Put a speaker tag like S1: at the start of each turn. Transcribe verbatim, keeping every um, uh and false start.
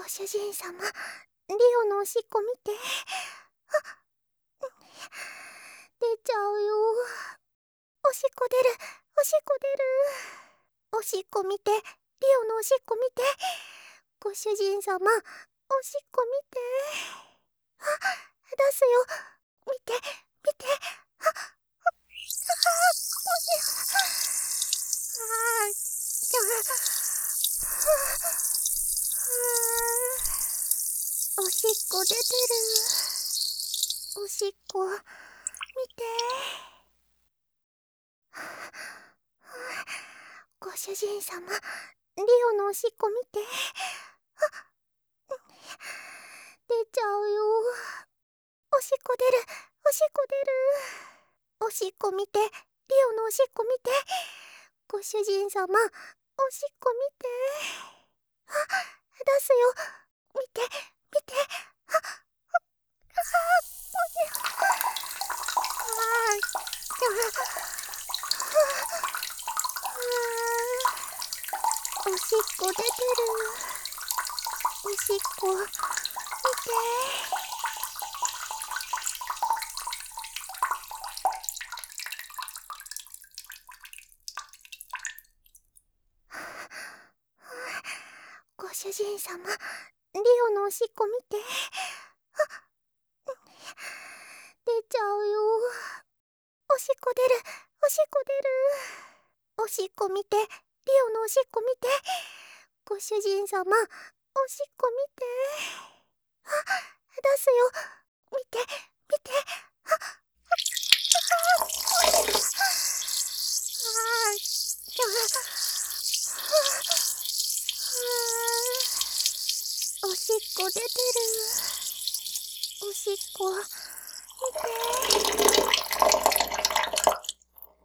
S1: 主人様、リオのおしっこ見て。あ、出ちゃうよ。おしっこ出る、おしっこ出る。おしっこ見て、リオのおしっこ見て。ご主人様、おしっこ見て。あ、出すよ。見て、見て。あ、あ、あ、あ、あ、おしっこ出てる。おしっこ、見て。ご主人様、リオのおしっこ見て。あ、出ちゃうよ。おしっこ出る、おしっこ出る。おしっこ見て、リオのおしっこ見て。ご主人様、おしっこ見て。あ、出すよ。見て、見て。あ、あ、あ、おしっこ出てる。おしっこ、見て。ご主人様、リオのおしっこ見て。あ、出ちゃうよ。おしっこ出る、おしっこ出る。おしっこ見て、リオのおしっこ見て。ご主人様、おしっこ見て。あ、出すよ。見て、見て。あ、あ、あ、おしっこ出てる。おしっこ、見て。